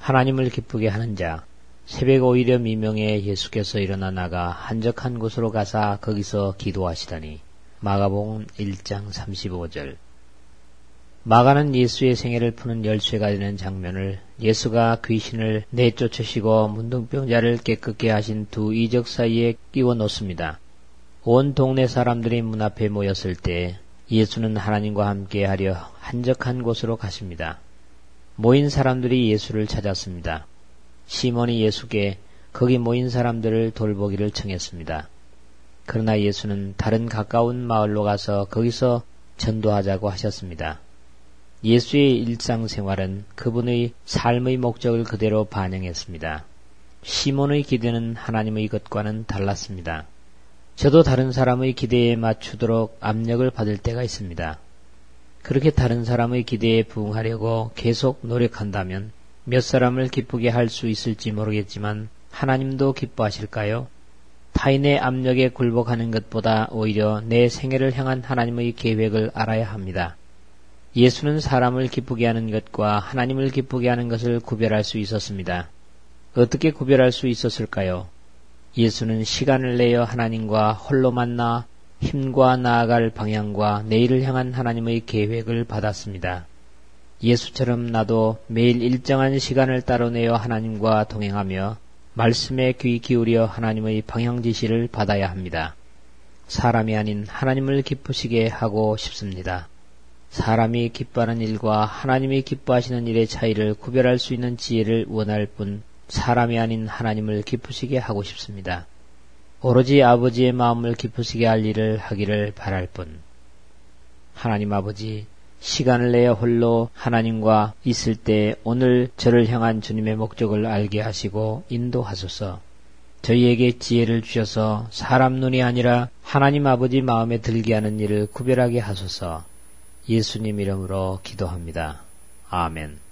하나님을 기쁘게 하는 자. 새벽 오히려 미명에 예수께서 일어나 나가 한적한 곳으로 가사 거기서 기도하시더니. 마가복음 1장 35절. 마가는 예수의 생애를 푸는 열쇠가 되는 장면을 예수가 귀신을 내쫓으시고 문둥병자를 깨끗게 하신 두 이적 사이에 끼워 놓습니다. 온 동네 사람들이 문 앞에 모였을 때 예수는 하나님과 함께 하려 한적한 곳으로 가십니다. 모인 사람들이 예수를 찾았습니다. 시몬이 예수께 거기 모인 사람들을 돌보기를 청했습니다. 그러나 예수는 다른 가까운 마을로 가서 거기서 전도하자고 하셨습니다. 예수의 일상생활은 그분의 삶의 목적을 그대로 반영했습니다. 시몬의 기대는 하나님의 것과는 달랐습니다. 저도 다른 사람의 기대에 맞추도록 압력을 받을 때가 있습니다. 그렇게 다른 사람의 기대에 부응하려고 계속 노력한다면 몇 사람을 기쁘게 할 수 있을지 모르겠지만 하나님도 기뻐하실까요? 타인의 압력에 굴복하는 것보다 오히려 내 생애를 향한 하나님의 계획을 알아야 합니다. 예수는 사람을 기쁘게 하는 것과 하나님을 기쁘게 하는 것을 구별할 수 있었습니다. 어떻게 구별할 수 있었을까요? 예수는 시간을 내어 하나님과 홀로 만나 힘과 나아갈 방향과 내일을 향한 하나님의 계획을 받았습니다. 예수처럼 나도 매일 일정한 시간을 따로 내어 하나님과 동행하며 말씀에 귀 기울여 하나님의 방향 지시를 받아야 합니다. 사람이 아닌 하나님을 기쁘시게 하고 싶습니다. 사람이 기뻐하는 일과 하나님이 기뻐하시는 일의 차이를 구별할 수 있는 지혜를 원할 뿐 사람이 아닌 하나님을 기쁘시게 하고 싶습니다. 오로지 아버지의 마음을 기쁘시게 할 일을 하기를 바랄 뿐. 하나님 아버지, 시간을 내어 홀로 하나님과 있을 때 오늘 저를 향한 주님의 목적을 알게 하시고 인도하소서. 저희에게 지혜를 주셔서 사람 눈이 아니라 하나님 아버지 마음에 들게 하는 일을 구별하게 하소서. 예수님 이름으로 기도합니다. 아멘.